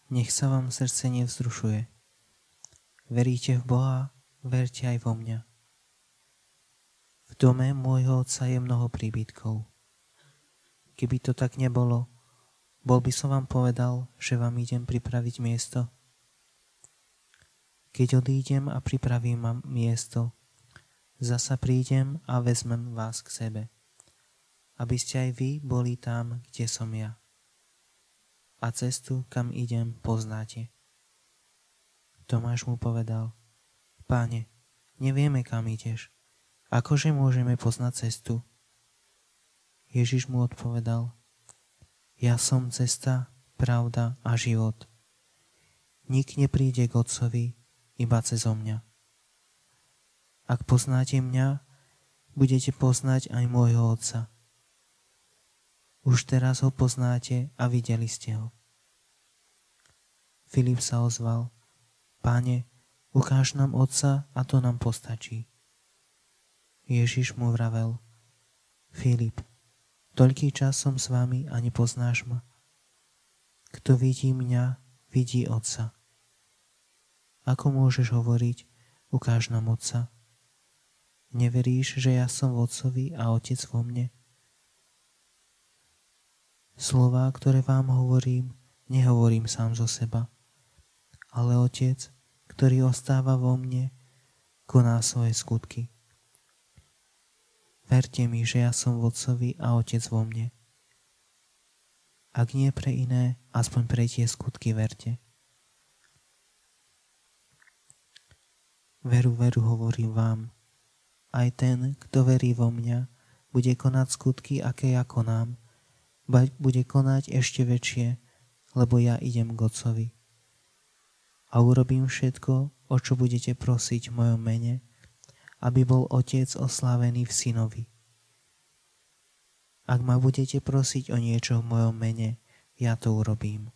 Nech sa vám srdce nevzrušuje. Veríte v Boha, verte aj vo mňa. V dome môjho otca je mnoho príbytkov. Keby to tak nebolo, bol by som vám povedal, že vám idem pripraviť miesto. Keď odídem a pripravím vám miesto, zasa prídem a vezmem vás k sebe, aby ste aj vy boli tam, kde som ja. A cestu, kam idem, poznáte. Tomáš mu povedal: Páne, nevieme, kam ideš. Akože môžeme poznať cestu? Ježiš mu odpovedal: Ja som cesta, pravda a život. Nik nepríde k Otcovi iba cezo mňa. Ak poznáte mňa, budete poznať aj môjho Otca. Už teraz ho poznáte a videli ste ho. Filip sa ozval: Páne, ukáž nám Otca a to nám postačí. Ježiš mu vravel: Filip, toľký čas som s vami a nepoznáš ma? Kto vidí mňa, vidí Otca. Ako môžeš hovoriť: ukáž nám Otca? Neveríš, že ja som v Otcovi a Otec vo mne? Slová, ktoré vám hovorím, nehovorím sám zo seba, ale Otec, ktorý ostáva vo mne, koná svoje skutky. Verte mi, že ja som v Otcovi a Otec vo mne. Ak nie pre iné, aspoň pre tie skutky verte. Veru, veru, hovorím vám, aj ten, kto verí vo mňa, bude konať skutky, aké ja konám, bude konať ešte väčšie, lebo ja idem k Otcovi. A urobím všetko, o čo budete prosiť v mojom mene, aby bol Otec oslávený v Synovi. Ak ma budete prosiť o niečo v mojom mene, ja to urobím.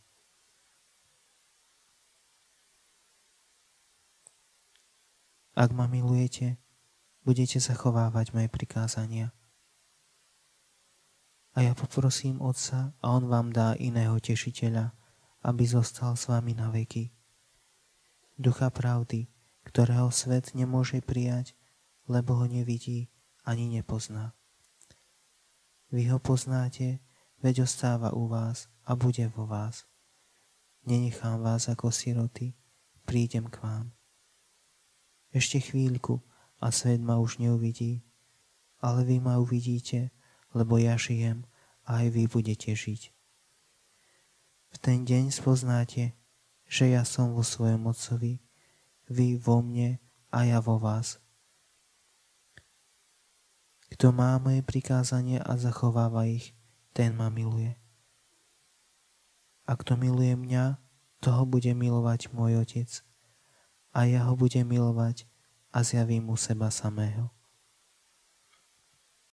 Ak ma milujete, budete zachovávať moje prikázania. A ja poprosím Otca a On vám dá iného tešiteľa, aby zostal s vami na veky. Ducha pravdy, ktorého svet nemôže prijať, lebo ho nevidí ani nepozná. Vy ho poznáte, veď ostáva u vás a bude vo vás. Nenechám vás ako siroty, prídem k vám. Ešte chvíľku a svet ma už neuvidí, ale vy ma uvidíte, lebo ja žijem a aj vy budete žiť. V ten deň spoznáte, že ja som vo svojom Otcovi, vy vo mne a ja vo vás. Kto má moje prikázania a zachováva ich, ten ma miluje. A kto miluje mňa, toho bude milovať môj Otec, a ja ho budem milovať a zjavím mu seba samého.